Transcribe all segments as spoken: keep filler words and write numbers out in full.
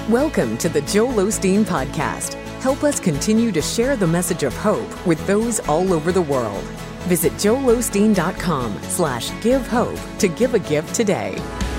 Welcome to the Joel Osteen Podcast. Help us continue to share the message of hope with those all over the world. Visit joelosteen.com slash give hope to give a gift today.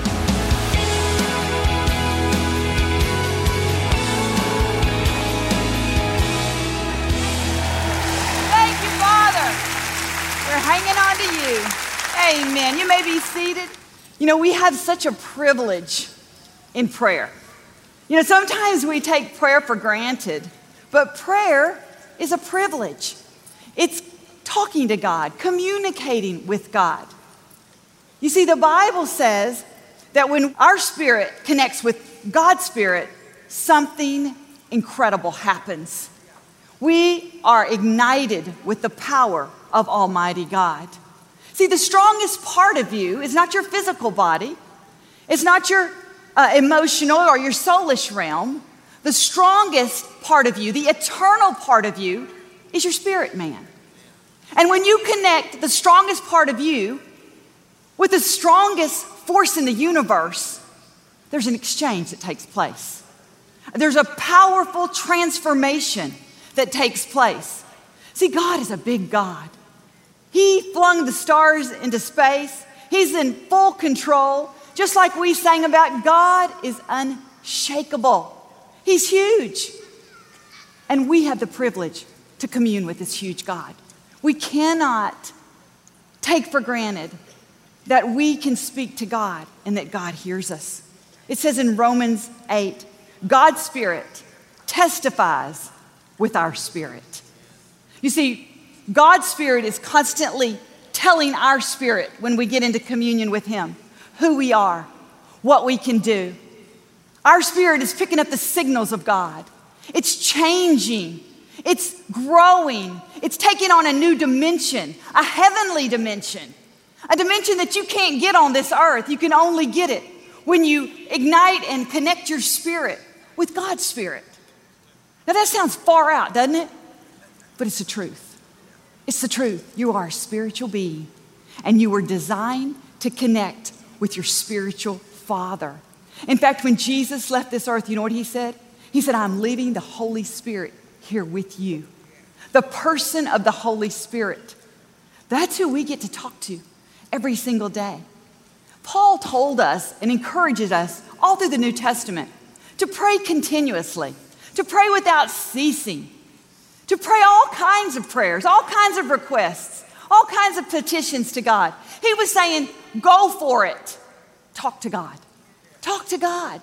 Thank you, Father. We're hanging on to you. Amen. You may be seated. You know, we have such a privilege in prayer. You know, sometimes we take prayer for granted, but prayer is a privilege. It's talking to God, communicating with God. You see, the Bible says that when our spirit connects with God's spirit, something incredible happens. We are ignited with the power of Almighty God. See, the strongest part of you is not your physical body. It's not your uh, emotional or your soulish realm. The strongest part of you, the eternal part of you, is your spirit man. And when you connect the strongest part of you with the strongest force in the universe, there's an exchange that takes place. There's a powerful transformation that takes place. See, God is a big God. He flung the stars into space. He's in full control. Just like we sang about, God is unshakable. He's huge. And we have the privilege to commune with this huge God. We cannot take for granted that we can speak to God and that God hears us. It says in Romans eight, God's Spirit testifies with our spirit. You see, God's Spirit is constantly telling our spirit when we get into communion with Him who we are, what we can do. Our spirit is picking up the signals of God. It's changing. It's growing. It's taking on a new dimension, a heavenly dimension, a dimension that you can't get on this earth. You can only get it when you ignite and connect your spirit with God's Spirit. Now that sounds far out, doesn't it? But it's the truth. It's the truth. You are a spiritual being, and you were designed to connect with your spiritual Father. In fact, when Jesus left this earth, you know what He said? He said, I'm leaving the Holy Spirit here with you. The person of the Holy Spirit. That's who we get to talk to every single day. Paul told us and encourages us all through the New Testament to pray continuously, to pray without ceasing, to pray all kinds of prayers, all kinds of requests, all kinds of petitions to God. He was saying, go for it. Talk to God. Talk to God.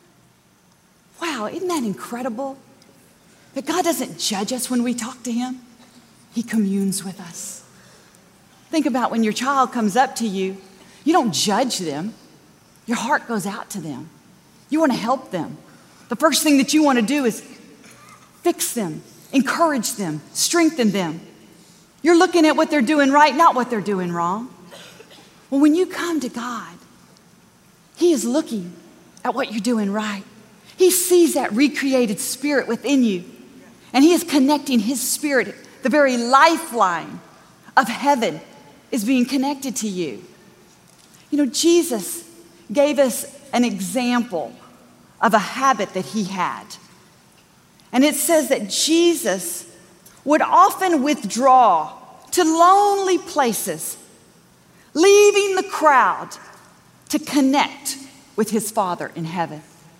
Wow, isn't that incredible? That God doesn't judge us when we talk to Him. He communes with us. Think about when your child comes up to you, you don't judge them. Your heart goes out to them. You want to help them. The first thing that you want to do is fix them, encourage them, strengthen them. You're looking at what they're doing right, not what they're doing wrong. Well, when you come to God, He is looking at what you're doing right. He sees that recreated spirit within you, and He is connecting His spirit. The very lifeline of heaven is being connected to you. You know, Jesus gave us an example of a habit that He had. And it says that Jesus would often withdraw to lonely places, leaving the crowd to connect with His Father in heaven.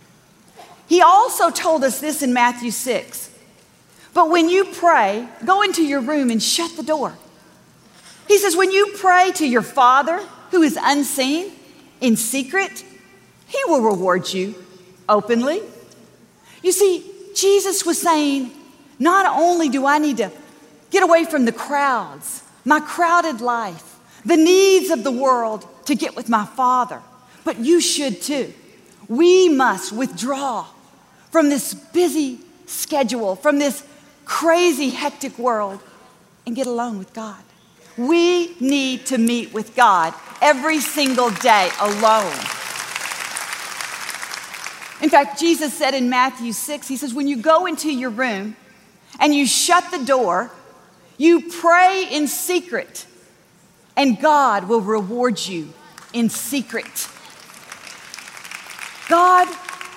He also told us this in Matthew six. But when you pray, go into your room and shut the door. He says, when you pray to your Father who is unseen, in secret, He will reward you openly. You see, Jesus was saying, not only do I need to get away from the crowds, my crowded life, the needs of the world to get with my Father, but you should too. We must withdraw from this busy schedule, from this crazy, hectic world, and get alone with God. We need to meet with God every single day alone. In fact, Jesus said in Matthew six, He says, when you go into your room and you shut the door, you pray in secret, and God will reward you in secret. God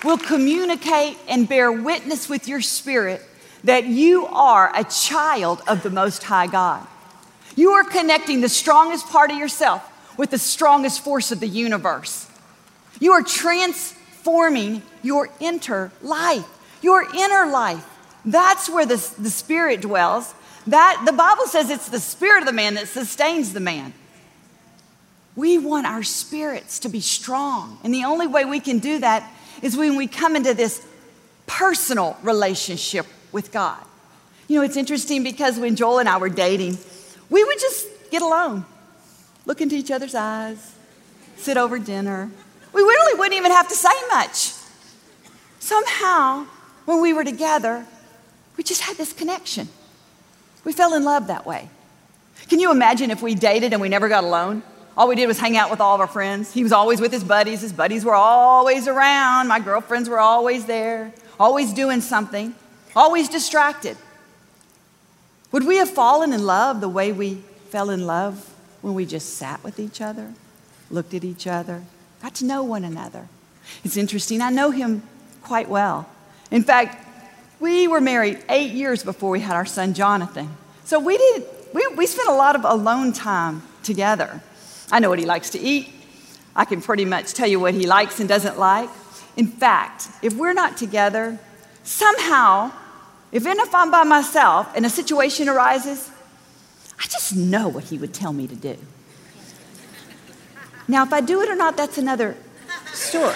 will communicate and bear witness with your spirit that you are a child of the Most High God. You are connecting the strongest part of yourself with the strongest force of the universe. You are transforming your inner life, your inner life. That's where the, the Spirit dwells. That, the Bible says it's the spirit of the man that sustains the man. We want our spirits to be strong. And the only way we can do that is when we come into this personal relationship with God. You know, it's interesting because when Joel and I were dating, we would just get alone, look into each other's eyes, sit over dinner. We really wouldn't even have to say much. Somehow, when we were together, we just had this connection. We fell in love that way. Can you imagine if we dated and we never got alone? All we did was hang out with all of our friends. He was always with his buddies. His buddies were always around. My girlfriends were always there, always doing something, always distracted. Would we have fallen in love the way we fell in love when we just sat with each other, looked at each other, got to know one another? It's interesting. I know him quite well. In fact, we were married eight years before we had our son, Jonathan. So we did, we, we spent a lot of alone time together. I know what he likes to eat. I can pretty much tell you what he likes and doesn't like. In fact, if we're not together, somehow, even if I'm by myself and a situation arises, I just know what he would tell me to do. Now, if I do it or not, that's another story.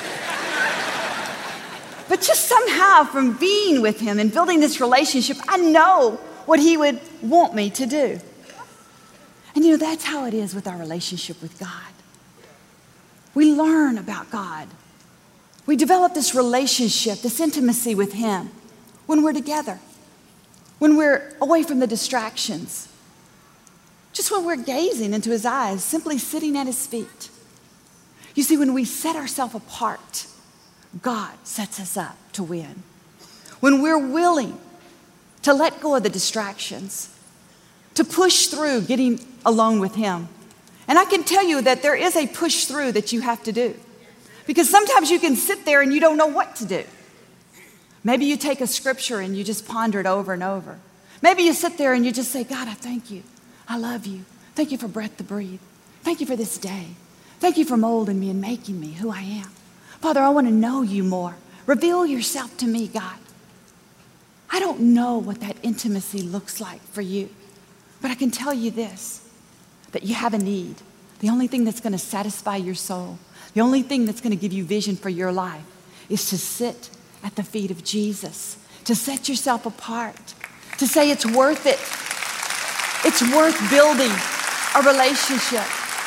But just somehow from being with him and building this relationship, I know what he would want me to do. And you know, that's how it is with our relationship with God. We learn about God. We develop this relationship, this intimacy with him when we're together, when we're away from the distractions, just when we're gazing into his eyes, simply sitting at his feet. You see, when we set ourselves apart, God sets us up to win. When we're willing to let go of the distractions, to push through getting alone with him. And I can tell you that there is a push through that you have to do. Because sometimes you can sit there and you don't know what to do. Maybe you take a scripture and you just ponder it over and over. Maybe you sit there and you just say, God, I thank you. I love you. Thank you for breath to breathe. Thank you for this day. Thank you for molding me and making me who I am. Father, I want to know you more. Reveal yourself to me, God. I don't know what that intimacy looks like for you, but I can tell you this, that you have a need. The only thing that's going to satisfy your soul, the only thing that's going to give you vision for your life is to sit at the feet of Jesus, to set yourself apart, to say it's worth it. It's worth building a relationship.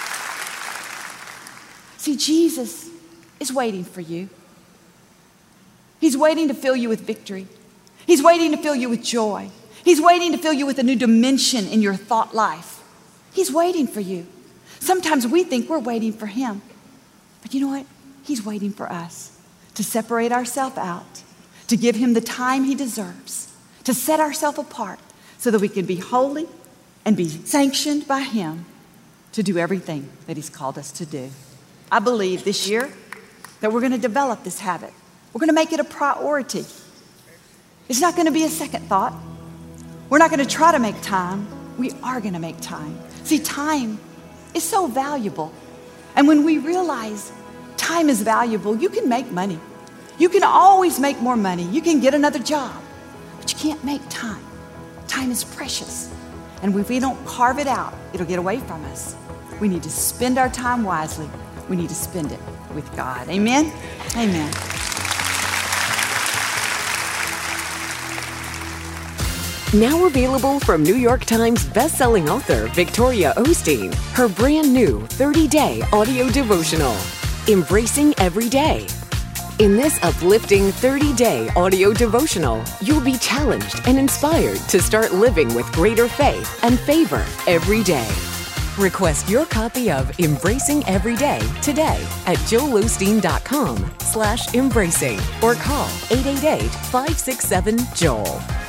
See, Jesus is waiting for you. He's waiting to fill you with victory. He's waiting to fill you with joy. He's waiting to fill you with a new dimension in your thought life. He's waiting for you. Sometimes we think we're waiting for him. But you know what? He's waiting for us to separate ourselves out, to give him the time he deserves, to set ourselves apart so that we can be holy and be sanctioned by him to do everything that he's called us to do. I believe this year that we're going to develop this habit. We're going to make it a priority. It's not going to be a second thought. We're not going to try to make time. We are going to make time. See, time is so valuable. And when we realize time is valuable, you can make money. You can always make more money. You can get another job, but you can't make time. Time is precious. And if we don't carve it out, it'll get away from us. We need to spend our time wisely. We need to spend it with God. Amen? Amen. Now available from New York Times bestselling author Victoria Osteen, her brand new thirty-day audio devotional, Embracing Every Day. In this uplifting thirty-day audio devotional, you'll be challenged and inspired to start living with greater faith and favor every day. Request your copy of Embracing Every Day today at joel osteen dot com slash embracing or call eight eight eight, five six seven, Joel.